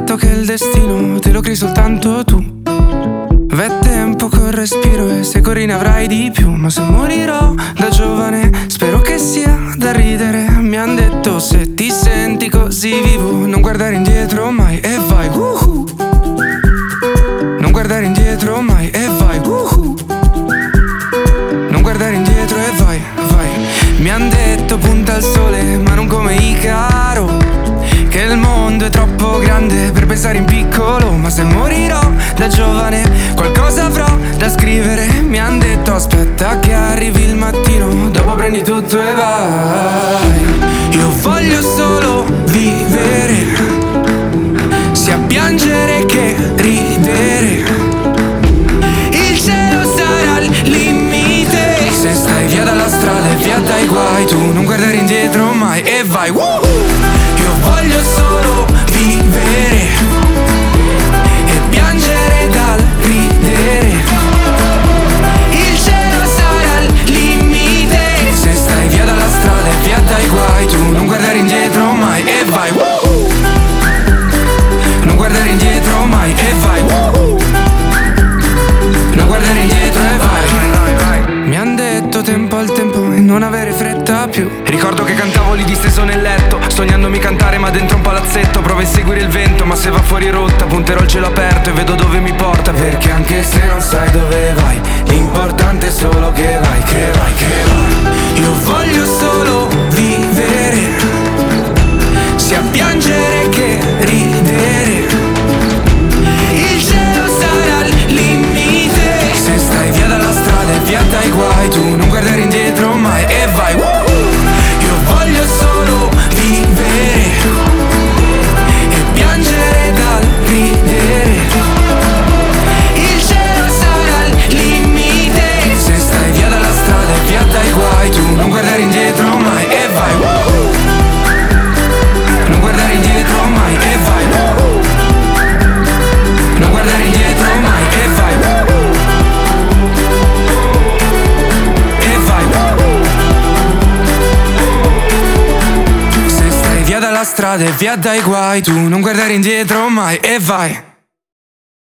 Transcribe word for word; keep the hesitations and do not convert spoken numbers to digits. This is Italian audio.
detto che il destino te lo crei soltanto tu. V'è tempo col respiro e se corri ne avrai di più. Ma se morirò da giovane spero che sia da ridere. Mi han detto se ti senti così vivo non guardare indietro mai e vai uh-huh. Non guardare indietro mai e vai uh-huh. Non guardare indietro e vai, vai. Mi han detto punta al sole ma non come Icaro, che il mondo è troppo grande per pensare in piccolo. Ma se morirò da giovane qualcosa avrò da scrivere. Mi han detto aspetta che arrivi il mattino, dopo prendi tutto e vai. Io voglio solo vivere, sia piangere che ridere. Il cielo sarà il limite. Se stai via dalla strada e via dai guai, tu non guardare indietro mai e vai uh! Io voglio solo vivere e piangere dal ridere. Il cielo sarà il limite. Se stai via dalla strada e via dai guai, tu non guardare indietro mai e vai uh! Non guardare indietro mai e vai uh! Non guardare indietro e vai. Mi han detto tempo al tempo e non avere fretta più. Ricordo che cantavo lì disteso nel letto, sognandomi cantare ma dentro un palazzetto. Provo a seguire il vento ma se va fuori rotta punterò il cielo aperto e vedo dove mi porta. Perché anche se non sai dove vai, l'importante è solo che vai, che vai, che vai. Io voglio solo vivere, sia piangere che ridere. Il cielo sarà il limite. Se stai via dalla strada e via dai guai, tu non guardare indietro mai e vai uh! Io voglio solo vivere e piangere dal ridere. Il cielo sarà il limite. Se stai via dalla strada e via dai guai, tu non guardare indietro mai e vai uh! Non guardare indietro mai e vai uh! Non guardare indietro mai e vai uh! E vai uh! Se stai via dalla strada e via dai guai, tu non guardare indietro mai e vai.